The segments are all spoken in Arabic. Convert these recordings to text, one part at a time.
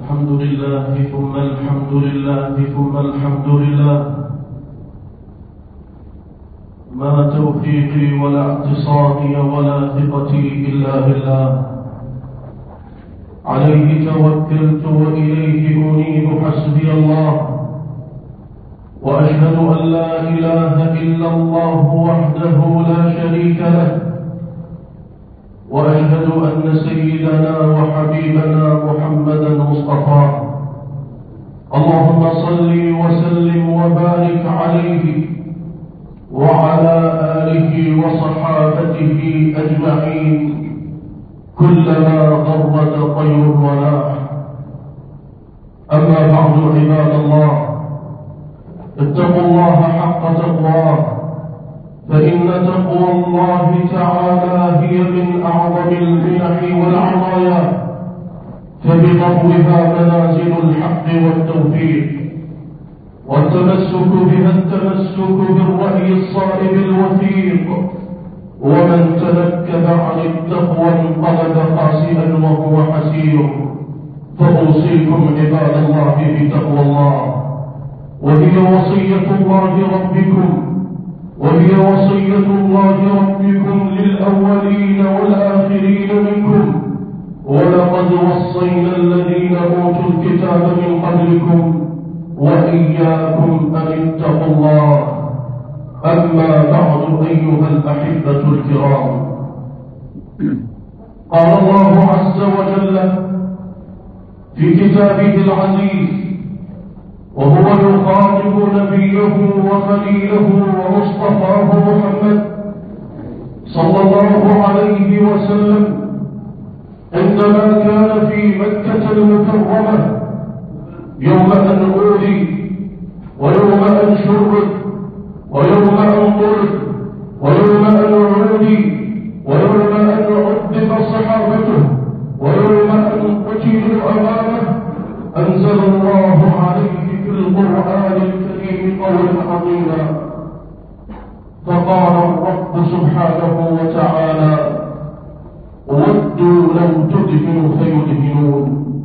الحمد لله ثم الحمد لله ثم الحمد لله. ما توفيقي ولا اعتصامي ولا ثقتي إلا بالله. عليه توكلت وإليه أنيب، حسبي الله. وأشهد أن لا إله إلا الله وحده لا شريك له، وأشهد أن سيدنا وحبيبنا محمدا مصطفاه. اللهم صل وسلم وبارك عليه وعلى آله وصحابته أجمعين كلما غرد طير وناح. أما بعد، عباد الله، اتقوا الله حق تقواه، فإن تقوى الله تعالى هي من أعظم المنح والعطايا، فبتقوها منازل الحق والتوفيق، والتمسك بها التمسك بالرأي الصائب الوثيق. ومن تنكب عن التقوى انقلب خاسئا وهو حسير. فأوصيكم عباد الله بتقوى الله، وهي وصية الله ربكم، وهي وصية الله ربكم للأولين والآخرين منكم. ولقد وصينا الذين أوتوا الكتاب من قبلكم وإياكم أن اتقوا الله. أما بعد، أيها الأحبة الكرام، قال الله عز وجل في كتابه العزيز وهو يخاطب نبيه وخليله ومصطفاه محمد صلى الله عليه وسلم عندما كان في مكة المكرمة يوم أن أوذي ويوم أن شرد ويوم أن طرد ويوم أن عودي ويوم أن عذب صحابته ويوم أن قتلوا أمامه. أنزل الله عليه في القرآن الكريم قولا عظيما، فقال الرب سبحانه وتعالى: ودوا لو تدهنوا فيدهنون.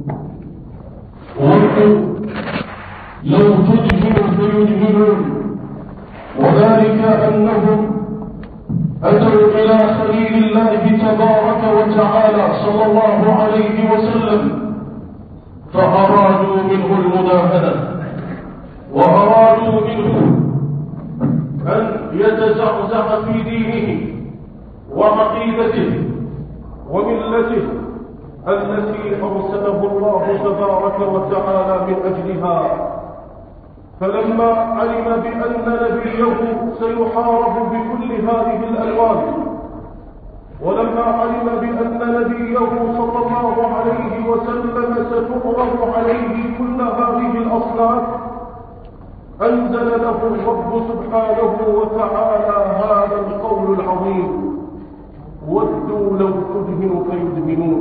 ودوا لو تدهنوا فيدهنون، وذلك أنهم أتوا إلى خليل الله تبارك وتعالى صلى الله عليه وسلم، فأرادوا منه المداهنة، وأرادوا منه أن يتزعزع في دينه وعقيدته وملته التي أرسله الله تبارك وتعالى من أجلها. فلما علم بأن نبيه سيحارب بكل هذه الألوان، ولما علم بأن نبيه صلى الله عليه وسلم ستعرض عليه كل هذه الأصناف، أنزل له الرب سبحانه وتعالى هذا القول العظيم: ودوا لو تدهن فيدهنون.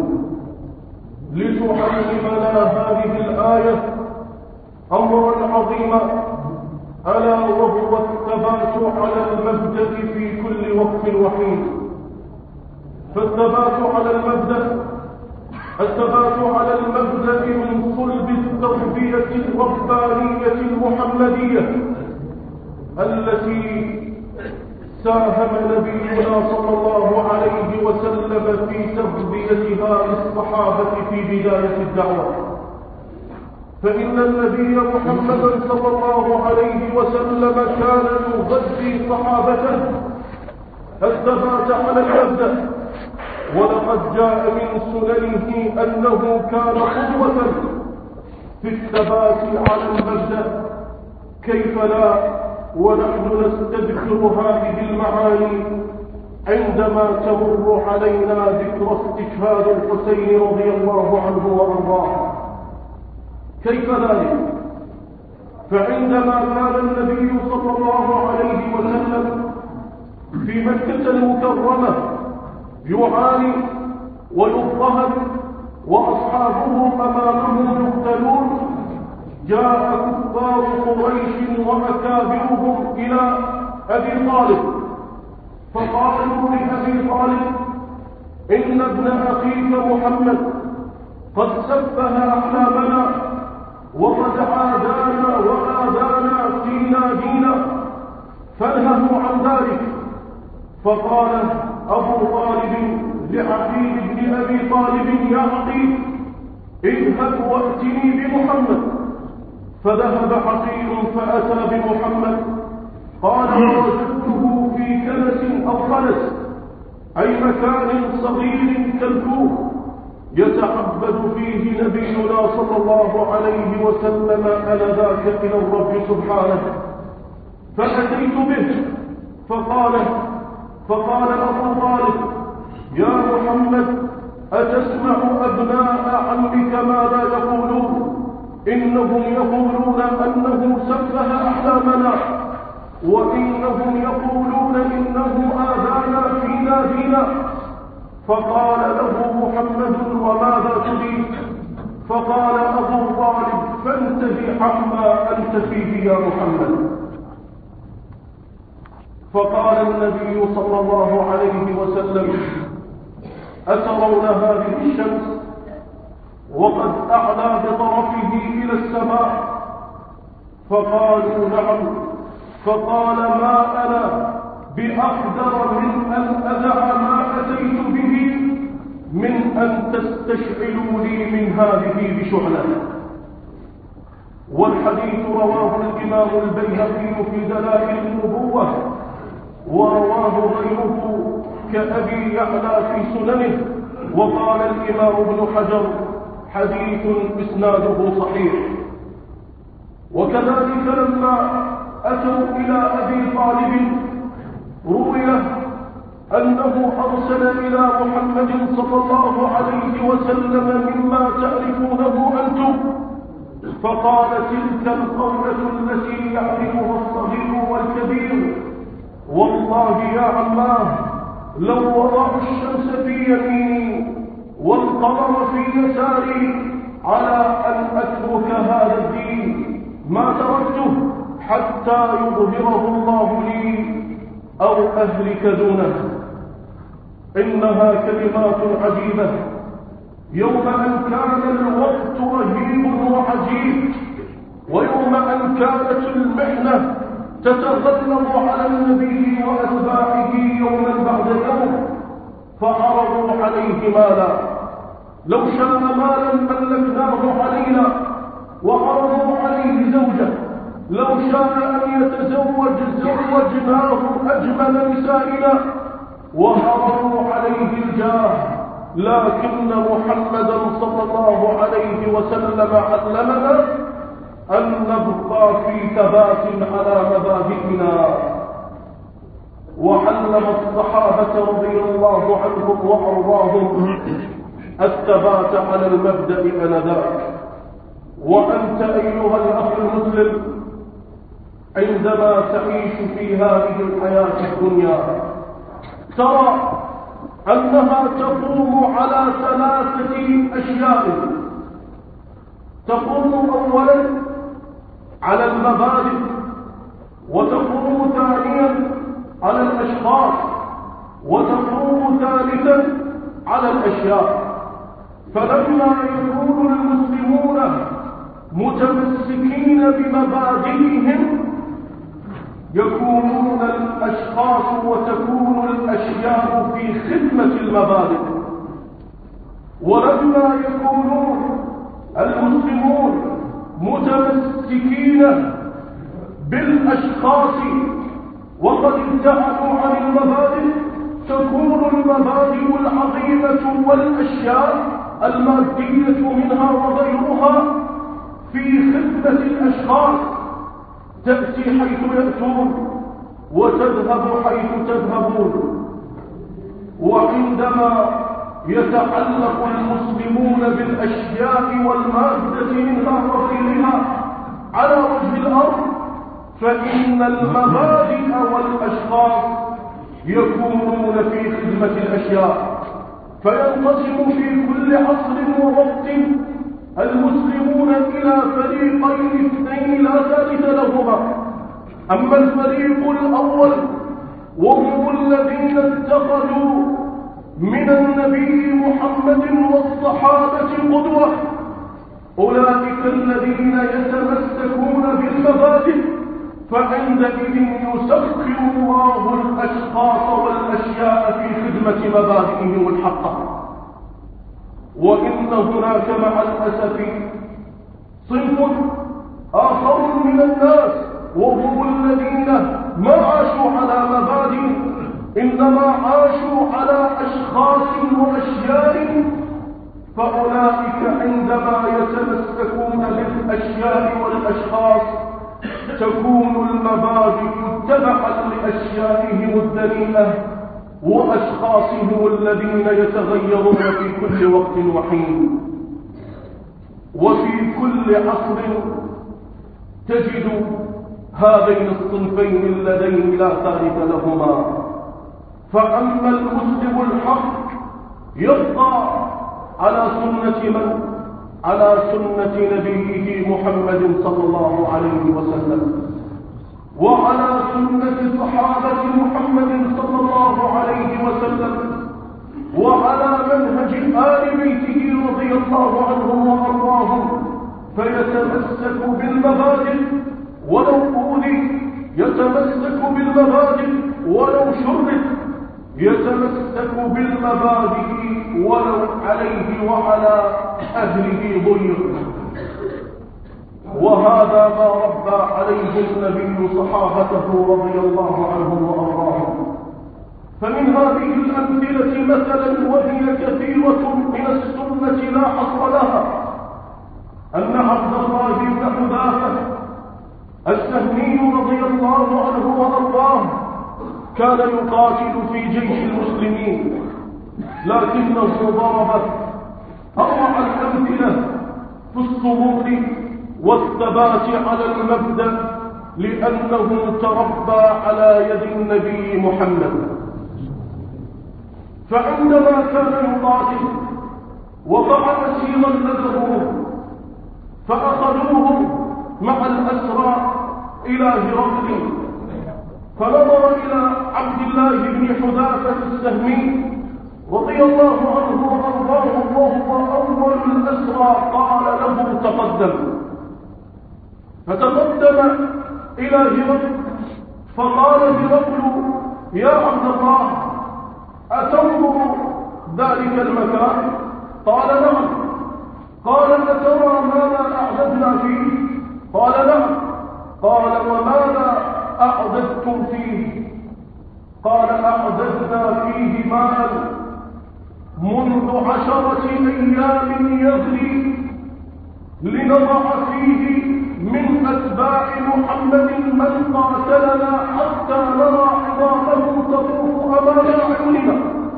لتعلمنا هذه الآية أمرا عظيما، ألا وهو الثبات على المبدأ في كل وقت وحين. فالثبات على المبدأ من صلب التربية الربانية المحمدية التي ساهم نبينا صلى الله عليه وسلم في تربيتها للصحابة في بداية الدعوة. فإن النبي محمدا صلى الله عليه وسلم كان يغذي صحابته الثبات على المبدأ، ولقد جاء من سننه أنه كان قدوة في الثبات على المبدأ. كيف لا ونحن نستذكر هذه المعاني عندما تمر علينا ذكر استشهاد الحسين رضي الله عنه وارضاه؟ كيف ذلك؟ فعندما كان النبي صلى الله عليه وسلم في مكة المكرمة يعاني ويضطهد وأصحابه أمامه يقتلون، جاء كفار قريش وأكابرهم إلى أبي طالب فقالوا لأبي طالب: إن ابن أخيك محمد قد سفه أحلامنا فقال أبو طالب لعقيل بن أبي طالب: يا عقيل اذهب وأتني بمحمد. فذهب عقيل فأتى بمحمد. قال: ووجدته في كنس أو خلس، أي مكان صغير كالكوخ يتعبد فيه نبينا صلى الله عليه وسلم آنذاك إلى الرب سبحانه. فأتيت به فقال أبو طالب: يا محمد، أتسمع أبناء عمك ماذا يقولون؟ إنهم يقولون أنه سفه أحلامنا، وإنهم يقولون إنه آذانا في نادينا. فقال له محمد: وماذا تريد؟ فقال أبو طالب: فانتهي عما أنت فيه يا محمد. فقال النبي صلى الله عليه وسلم: أترون هذه الشمس وقد أعلى بطرفه إلى السماء؟ فقالوا: نعم. فقال: ما أنا بأقدر من أن أدع ما أتيت به من أن تستشعلوا لي من هذه بشعلة. والحديث رواه الإمام البيهقي في دلائل النبوة، ورواه غيره كأبي يعلى في سننه. وقال الإمام ابن حجر: حديث إسناده صحيح. وكذلك لما أتوا إلى أبي طالب روي أنه أرسل إلى محمد صلى الله عليه وسلم: مما تعرفونه أنتم. فقال: تلك القولة التي يعرفها الصغير والكبير. والله يا عماه، لو وضعوا الشمس في يميني والقمر في يساري على أن أترك هذا الدين ما تركته حتى يظهره الله لي أو أهلك دونه. إنها كلمات عجيبة يوم أن كان الوقت رهيب وعجيب، ويوم أن كانت المحنة تتغلب على النبي وأتباعه يوما بعد يوم، فعرضوا عليه مالا. لو شاء مالا ملكناه علينا، وعرضوا عليه زوجة. لو شاء أن يتزوج زوجناه أجمل نسائنا، وعرضوا عليه الجاه. لكن محمدا صلى الله عليه وسلم علمنا أن نبقى في ثبات على مبادئنا. وعلم الصحابة رضي الله عنهم وأرضاهم الثبات على المبدأ آنذاك. وأنت أيها الأخ المسلم عندما تعيش في هذه الحياة الدنيا ترى أنها تقوم على ثلاثة أشياء. تقوم أولا على المبادئ، وتقوم ثانيا على الأشخاص، وتقوم ثالثا على الأشياء. فلما يكون المسلمون متمسكين بمبادئهم يكونون الأشخاص وتكون الأشياء في خدمة المبادئ. ولما يكونون المسلمون متمسكين بالأشخاص وقد ابتعدوا عن المبادئ تكون المبادئ العظيمة والأشياء المادية منها وغيرها في خدمة الأشخاص، تأتي حيث يأتون وتذهب حيث تذهبون. وعندما يتعلق المسلمون بالأشياء والمادة منها وغيرها على وجه الأرض فإن المبادئ والأشخاص يكونون في خدمة الأشياء. فينقسم في كل عصر ووقت المسلمون إلى فريقين اثنين لا ثالث لهما. أما الفريق الأول وهم الذين اتخذوا من النبي محمد والصحابة قدوة، أولئك الذين يتمسكون بالمبادئ فعندئذ يسخر الله الأشخاص والأشياء في خدمة مبادئهم الحقة. وإن هناك مع الأسف صنف آخر من الناس وهم الذين ما عاشوا على مبادئ، إنما عاشوا على أشخاص وأشياء، فأولئك عندما يتمسكون بالأشياء والأشخاص تكون المبادئ تبعا لأشيائهم الدنيئة وأشخاصهم الذين يتغيرون في كل وقت وحين. وفي كل عصر تجد هذين الصنفين اللذين لا ثالث لهما. فأما المسلم الحق يبقى على سنة من؟ على سنة نبيه محمد صلى الله عليه وسلم، وعلى سنة صحابة محمد صلى الله عليه وسلم، وعلى منهج آل بيته رضي الله عنهم وأرضاهم، فيتمسك بالمبادئ ولو أوذي، يتمسك بالمبادئ ولو شرد، يتمسك بالمبادئ ولو عليه وعلى أهله ضيق. وهذا ما ربى عليه النبي صحابته رضي الله عنهم وأرضاهم. فمن هذه الأمثلة مثلا وهي كثيرة من السنة لا حصر لها أن عبد الله بن حذافة السهمي رضي الله عنه وأرضاه كان يقاتل في جيش المسلمين، لكنه ضرب أروع الأمثلة في الصمود والثبات على المبدأ، لأنه تربى على يد النبي محمد. فعندما كان يقاتل وقع أسيرا لديه فأخذوه مع الأسرى إلى هرقل، فنظر إلى عبد الله بن حذافة السهمي رضي الله عنه وأرضاه وهو أول الأسرى، قال له تقدم. فتقدم إلى هرقل فقال هرقل يا عبد الله أتنظر ذلك المكان؟ قال نعم. قال أترى ماذا أعددنا فيه؟ قال نعم. قال وماذا أعددتم فيه؟ قال أعددنا فيه ماء منذ 10 أيام يغلي لنضع فيه من أتباع محمد من قاتلنا حتى نرى عظامه تطوف أمام أعيننا.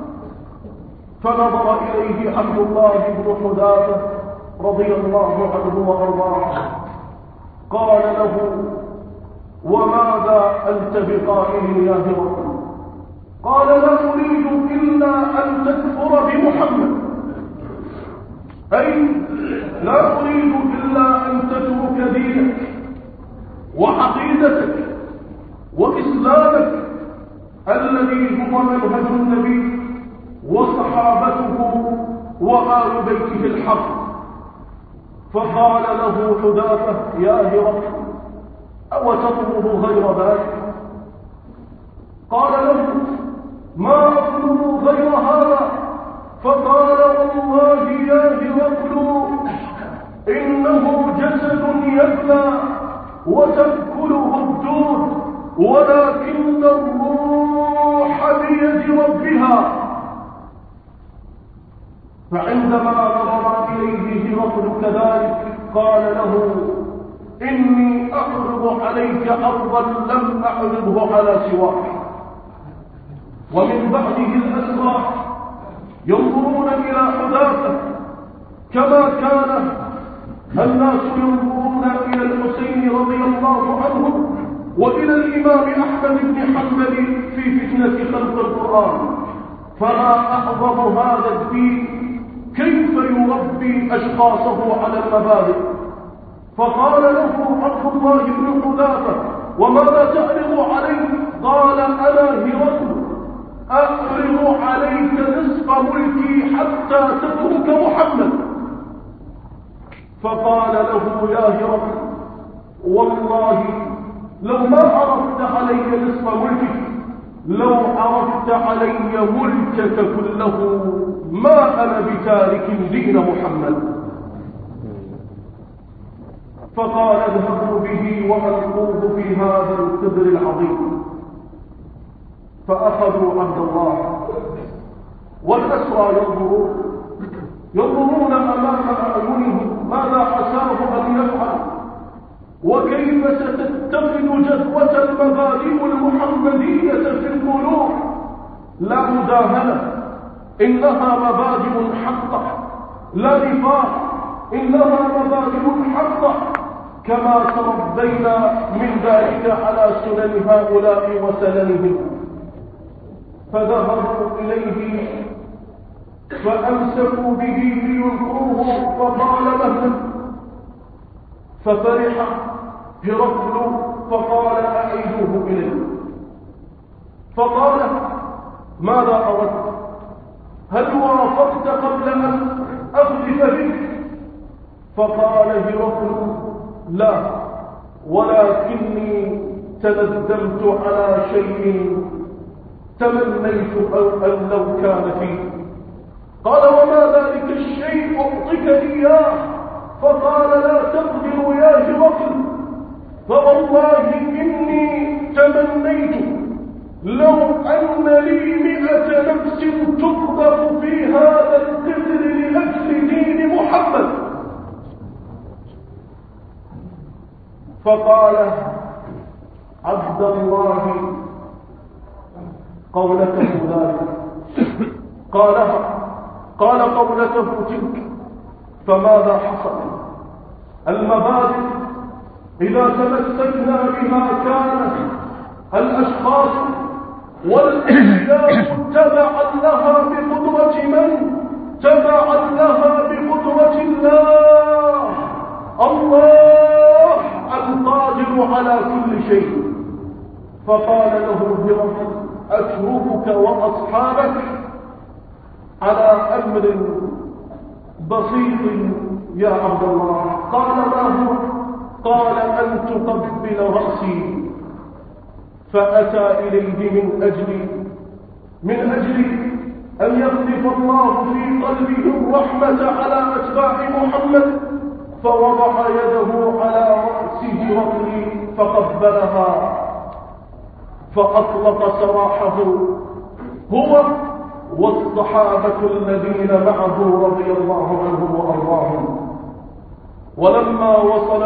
فنظر إليه عبد الله بن حذافة رضي الله عنه وأرضاه قال له وماذا أنت بقائل يا هرقل؟ قال لا أريد إلا أن تكفر بمحمد، أي لا أريد إلا أن تترك دينك وعقيدتك وإسلامك الذي هو منهج النبي وصحابته وآل بيته الحق. فقال له حذافة يا هرقل أو تطلب غير ذلك؟ قال له ما أطلب غير هذا. فقال والله يا هرقل إنه جسد يبلى وتأكله الدود، ولكن الروح بيد ربها. فعندما نظر إليه هرقل كذلك قال له إني أعرض عليك أرضا لم أعرضه على سواك. ومن بعده الأسرى ينظرون إلى حذافة كما كان الناس ينظرون إلى الحسين رضي الله عنه وإلى الإمام أحمد بن حنبل في فتنة خلق القرآن. فما أعظم هذا الدين كيف يربي أشخاصه على المبادئ. فقال له عبد الله بن حذافة وماذا تعرض عليه؟ قال أنا هرقل أعرض عليك نصف ملكي حتى تترك محمد. فقال له يا هرقل والله لو ما عرضت علي نصف ملكك، لو عرضت علي ملكك كله ما أنا بتارك دين محمد. فقال اذهبوا به وألقوه في هذا القدر العظيم. فأخذوا عبد الله والأسرى ينظرون أمام أعينهم ماذا عساه أن يفعل، وكيف ستتخذ جذوة المبادئ المحمدية في القلوب. لا مداهنة، إنها مبادئ حقة، لا نفاق، إنها مبادئ حقة، كما تربينا من ذلك على سنن هؤلاء وسننهم. فذهبوا إليه فأمسكوا به ليلقوه، فقال مهلا. ففرح هرقل فقال أعيدوه إليه. فقال ماذا أردت؟ هل وافقت قبل أن أخلف بك؟ فقال هرقل لا، ولكني تندمت على شيء تمنيت أن لو كان فيه. قال وما ذلك الشيء أعطيك إياه؟ فقال لا تقدر يا هرقل، فوالله إني تمنيت لو أن لي 100 نفس تقدر في هذا القدر لأجل دين محمد. فقال عبد الله قولته ذلك، قال قولته تلك. فماذا حصل؟ المبادئ إذا تمسكنا بها كانت الأشخاص والأشياء تبعا لها بقدرة من؟ تبعا لها بقدرة الله، الله القادر على كل شيء. فقال له هرقل أتركك وأصحابك على أمر بسيط يا عبد الله. قال ما هو؟ قال أن تقبل رأسي. فأتى إليه من أجل أن يقذف الله في قلبه الرحمة على أتباع محمد. فوضع يده على رأس هرقل فقبلها، فأطلق سراحه هو والصحابة الذين معه رضي الله عنهم وأرضاهم. ولما وصل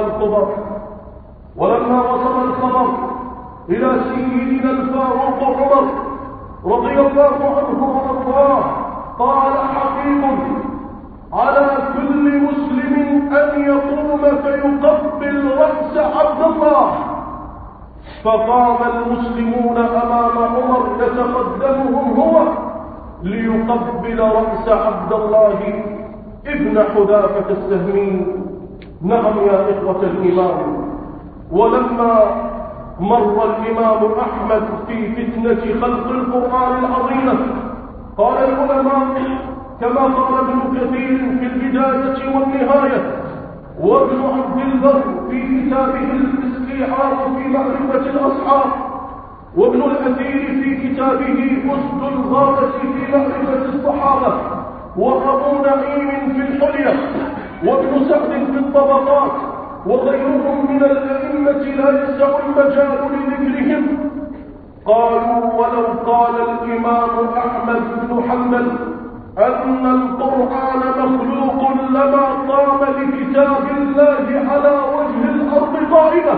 الخبر إلى سيدنا الفاروق عمر رضي الله عنه وأرضاه، قال حقيق على كل مسلم أن يقوم فيقبل رأس عبد الله. فقام المسلمون أمام عمر يتقدمهم هو ليقبل رأس عبد الله ابن حذافة السهمي. نعم يا إخوة الإمام. ولما مر الإمام أحمد في فتنة خلق القرآن العظيمة، قال العلماء كما قال ابن كثير في البداية والنهاية، وابن عبد البر في كتابه الاستيعاب في معرفة الأصحاب، وابن الأثير في كتابه أسد الغابة في معرفة الصحابة، وأبو نعيم في الحلية، وابن سعد في الطبقات، وغيرهم من الأئمة لا يسع المجال لذكرهم. قالوا ولو قال الإمام أحمد بن حنبل أن القرآن مخلوق لما قام لكتاب الله على وجه الأرض قائمة،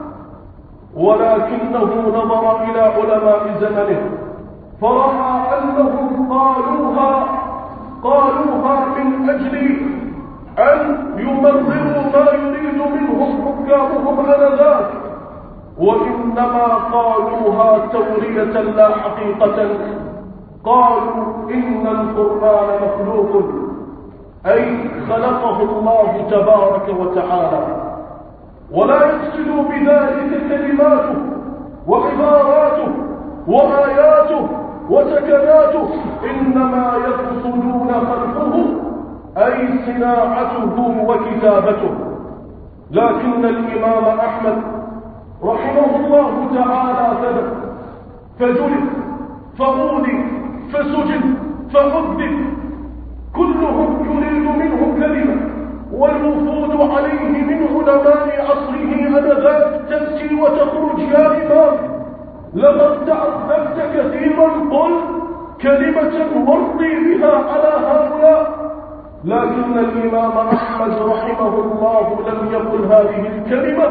ولكنه نظر إلى علماء زمنه فرأى أنهم قالوها من أجل أن يمرروا ما يريد منهم حكامهم آنذاك، وإنما قالوها تورية لا حقيقة. قالوا إن القرآن مخلوق، أي خلقه الله تبارك وتعالى، ولا يقصد بذلك كلماته وعباراته وآياته وسكناته، إنما يقصدون خلقه أي صناعته وكتابته. لكن الإمام أحمد رحمه الله تعالى ثبت فجلد فأولي فسجن فعذب، كلهم يريد منه كلمة، والوفود عليه من علماء عصره آنذاك تأتي وتخرج يا إمام لقد تعذبت كثيرا، قل كلمة مرضي بها على هؤلاء. لكن الإمام أحمد رحمه الله لم يقل هذه الكلمة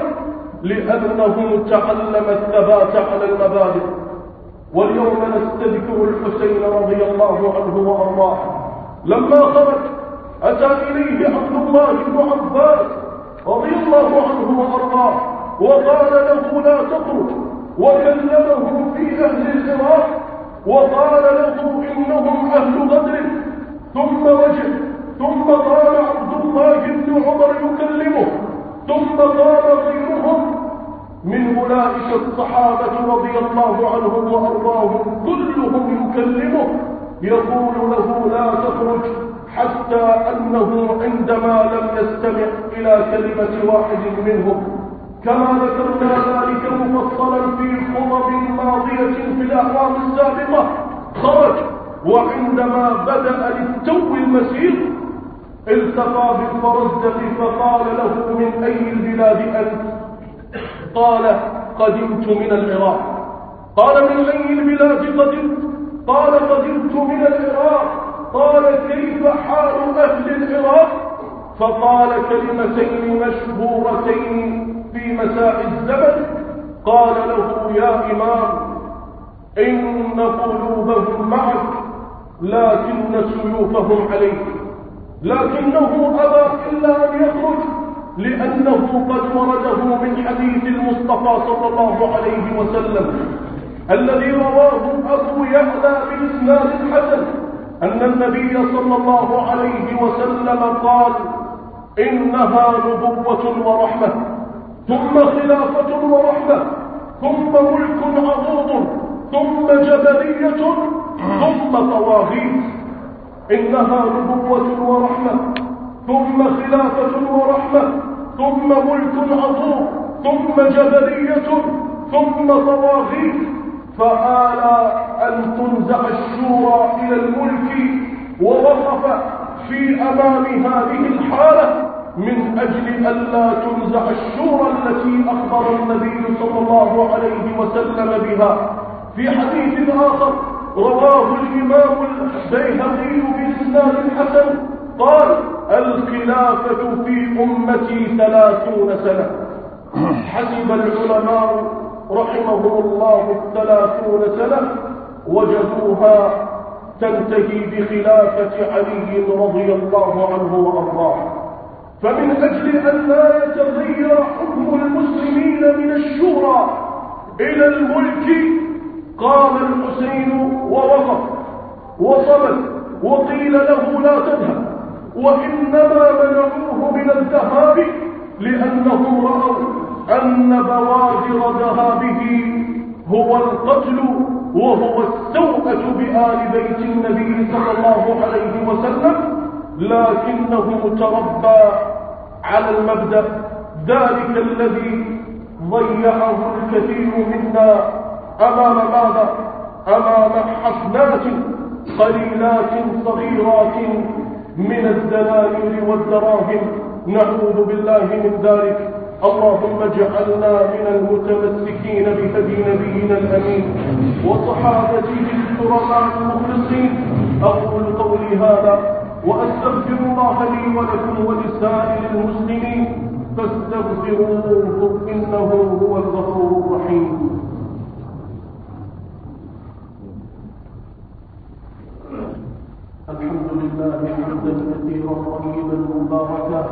لأنه تعلم الثبات على المبادئ. واليوم نستذكر الحسين رضي الله عنه وأرضاه. لما خرج أتى إليه عبد الله بن عباس رضي الله عنه وأرضاه وقال له لا تخرج، وكلمه في أهل العراق وقال له إنهم أهل غدر، ثم رجع، ثم قال عبد الله بن عمر يكلمه، ثم قال غيرهم من أولئك الصحابة رضي الله عنهم وأرضاهم كلهم يكلمه يقول له لا تخرج، حتى أنه عندما لم يستمع إلى كلمة واحد منهم، كما ذكرنا ذلك مفصلا في خطب ماضية في الأعوام السابقة، خرج وعندما بدأ للتو المسير التقى بالفرزدق فقال له من أي البلاد أنت؟ قال قدمت من العراق. قال من أي البلاد قدمت؟ قال قدمت من العراق. قال كيف حال أهل العراق؟ فقال كلمتين مشهورتين في مساء الزمن، قال له يا إمام إن قلوبهم معك لكن سيوفهم عليك، لكنه أبى إلا أن يخرج لأنه قد ورده من حديث المصطفى صلى الله عليه وسلم الذي رواه أبو يعلى بإسناد حسن أن النبي صلى الله عليه وسلم قال إنها نبوة ورحمة، ثم خلافة ورحمة، ثم ملك عظيم، ثم جبرية، ثم طواغيت. إنها نبوة ورحمة، ثم خلافة ورحمة، ثم ملك عظيم، ثم جبرية، ثم طواغيت. فآل أن تنزع الشورى إلى الملك، ووقف في أمام هذه الحالة من أجل ألا تنزع الشورى التي أخبر النبي صلى الله عليه وسلم بها. في حديث آخر رواه الإمام البيهقي بإسناد حسن قال الخلافة في أمتي 30 سنة. حسب العلماء رحمهم الله 30 سنة وجدوها تنتهي بخلافة علي رضي الله عنه وأرضاه. فمن أجل أن لا يتغير حكم المسلمين من الشورى إلى الملك قام الحسين ووقف وصمت، وقيل له لا تذهب، وإنما منعوه من الذهاب لأنهم رأوا أن بوادر ذهابه هو القتل وهو السوءة بآل بيت النبي صلى الله عليه وسلم، لكنه تربى على المبدأ ذلك الذي ضيعه الكثير منا أمام ماذا؟ أمام حفنات قليلات صغيرات من الدنانير والدراهم. نعوذ بالله من ذلك. اللهم اجعلنا من المتمسكين بهدي نبينا الأمين وصحابته الكرماء المخلصين. أقول قولي هذا وأستغفر الله لي ولكم ولسائر المسلمين فاستغفروه إنه هو الغفور الرحيم. الحمد لله حمدا كثيرا طيبا مباركا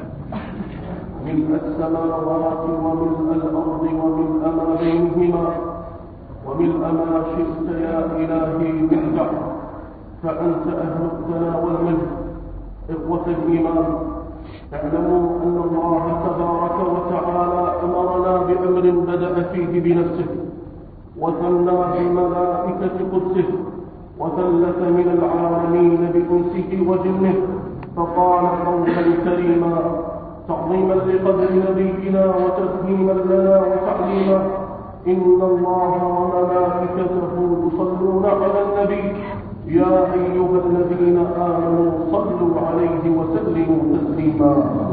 ملء السماوات وملء الأرض وملء ما بينهما وملء ما شئت يا إلهي من بعد، فأنت أهل الثناء والمجد. إخوة الإيمان، اعلموا أن الله تبارك وتعالى أمرنا بأمر بدأ فيه بنفسه وثنى بملائكة قدسه وثلث من العالمين بأنسه وجنه، فقال قولا كريما تعظيما لقدر نبينا وتكريما لنا وتعليما. إن الله وملائكته يصلون على النبي يا أيها الذين آمنوا صلوا عليه وسلموا تسليما.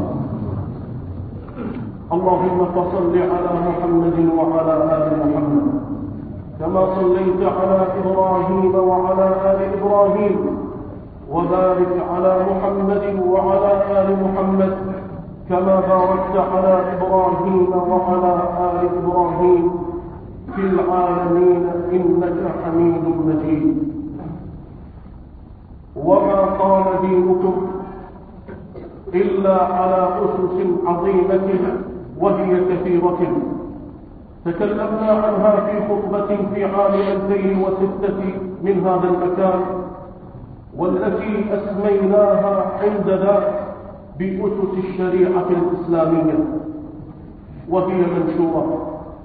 اللهم فصل على محمد وعلى آل محمد كما صليت على إبراهيم وعلى آل إبراهيم، وبارك على محمد وعلى آل محمد كما باركت على إبراهيم وعلى آل إبراهيم في العالمين إنك حميد مجيد. وما قام دينكم إلا على أسس عظيمة وهي كثيرة تكلمنا عنها في خطبة في عام 2006 من هذا المكان، والتي أسميناها عندنا بأسس الشريعة الإسلامية، وهي منشورة.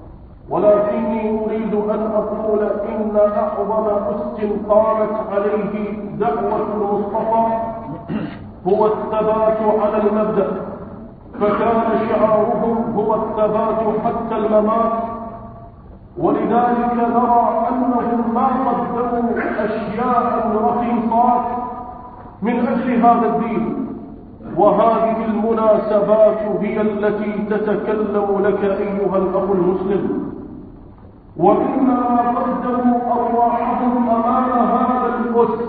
ولكني أريد أن أقول إن أعظم أس قامت عليه دعوة المصطفى هو الثبات على المبدأ، فكان شعارهم هو الثبات حتى الممات. ولذلك نرى أنهم ما قدموا أشياء رخيصات من أجل هذا الدين، وهذه المناسبات هي التي تتكلم لك أيها الأخ المسلم. وإنما قدموا أرواحهم أمام هذا الأس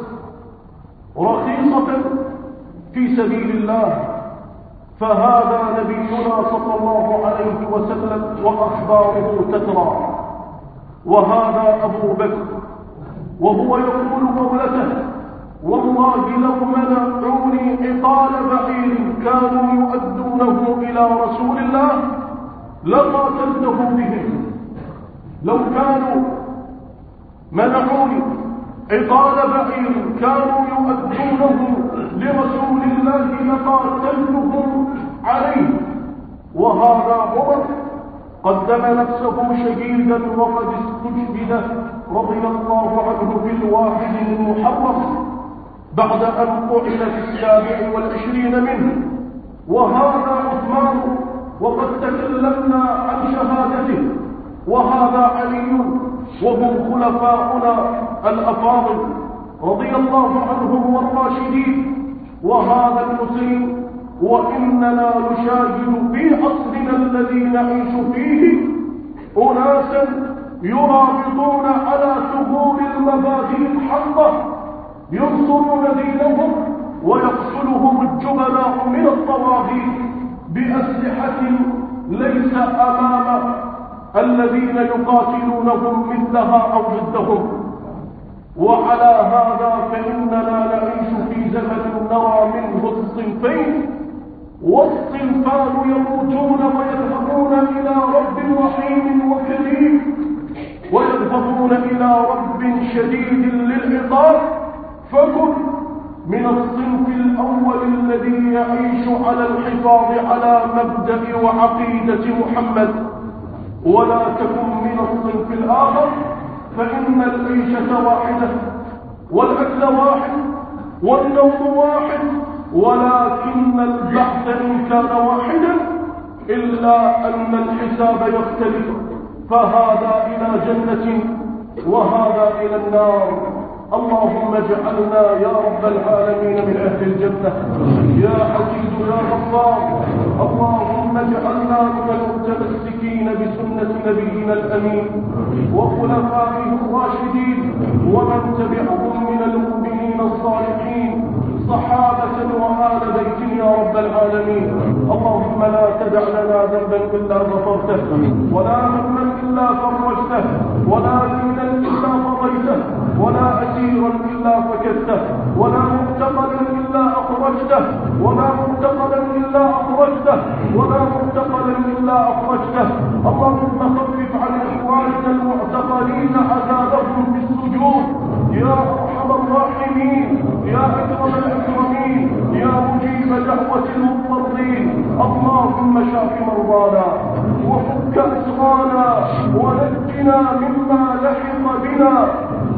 رخيصة في سبيل الله. فهذا نبينا صلى الله عليه وسلم وأخباره تترى، وهذا أبو بكر وهو يقول قولته: والله لو منعوني عقال بعير كانوا يؤدونه إلى رسول الله لقاتلته بهم. لو كانوا منعوني عقال بعير كانوا يؤدونه لرسول الله لقاتلتهم عليه. وهذا عمر قدم نفسه شهيدا وقد استشهد رضي الله عنه في 1 المحرم بعد أن قتل في 27 منه. وهذا عثمان وقد تكلمنا عن شهادته. وهذا علي وهم خلفاؤنا الأفاضل رضي الله عنهم والراشدين. وهذا الحسين. وإننا نشاهد في عصرنا الذي نعيش فيه أناسا يرابطون على ثغور المبادئ الحقة، ينصرون دينهم ويقتلهم الجبناء من الطواغيت بأسلحة ليس أمام الذين يقاتلونهم مثلها أو ضدهم. وعلى هذا فإننا نعيش في زمن نرى منه الصنفين، والصنفان يموتون ويذهبون إلى رب رحيم وكريم، ويذهبون إلى رب شديد للعقاب. فكن من الصنف الأول الذي يعيش على الحفاظ على مبدأ وعقيدة محمد، ولا تكن من الصنف الآخر، فإن العيشة واحدة والأكل واحد والنوم واحد، ولكن البحث إن كان واحدا إلا أن الحساب يختلف، فهذا إلى جنة وهذا إلى النار. اللهم اجعلنا يا رب العالمين من أهل الجنة يا عزيز يا غفار. اللهم اجعلنا من المتمسكين بسنة نبينا الأمين وخلفائه الراشدين ومن تبعهم من المؤمنين الصالحين صحابة وآل بيت يا رب العالمين. اللهم لا تدع لنا ذنبا إلا غفرته، ولا هما إلا فرجته، ولا دينا إلا قضيته، ولا أسيرا إلا فكدته، ولا معتقلا إلا أخرجته، ولا معتقلا إلا أخرجته، ولا معتقلا إلا أخرجته. اللهم خفف عن إخواننا المعتقلين عذابهم في السجون يا أرحم الراحمين، يا أكرم الأكرمين، يا مجيب دعوة المضطرين. اللهم شاف مرضانا وفك أسرانا ونجنا مما لحق بنا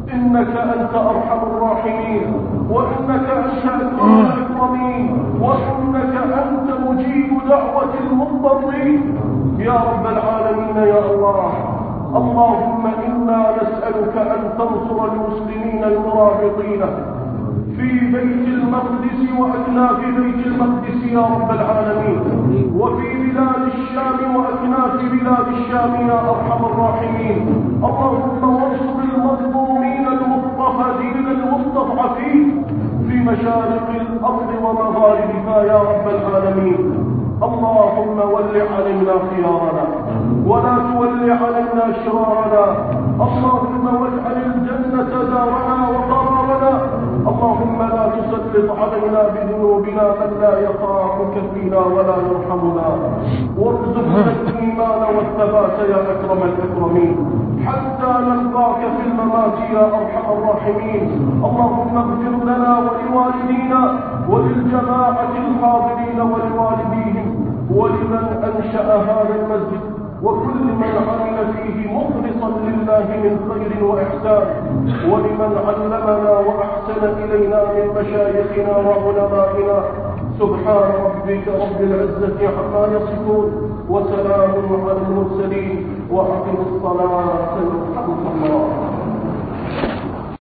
إنك أنت أرحم الراحمين، وإنك أنت أكرم الأكرمين، وإنك أنت مجيب دعوة المضطرين يا رب العالمين يا الله. اللهم إنا نسألك أن تنصر المسلمين المرابطين في بيت المقدس وأكناف بيت المقدس يا رب العالمين، وفي بلاد الشام وأكناف بلاد الشام يا أرحم الراحمين. اللهم وانصر المظلومين المضطهدين المستضعفين في مشارق الأرض ومغاربها يا رب العالمين. اللهم ول علينا خيارنا ولا تول علينا شرارنا. اللهم واجعل الجنة دارنا وقرارنا. اللهم لا تسلط علينا بذنوبنا من لا يخافك فينا ولا يرحمنا، وارزقنا الإيمان والثبات يا أكرم الأكرمين حتى نلقاك في الممات يا أرحم الراحمين. اللهم اغفر لنا ولوالدينا وللجماعة الحاضرين ولوالديهم ولمن أنشأ هذا المسجد وكل من عمل فيه مخلصا لله من خير وإحسان، ولمن علمنا وأحسن إلينا من مشايخنا وعلمائنا. سبحان ربك رب العزة عما يصفون وسلام على المرسلين وأقم الصلاة يرحمك الله.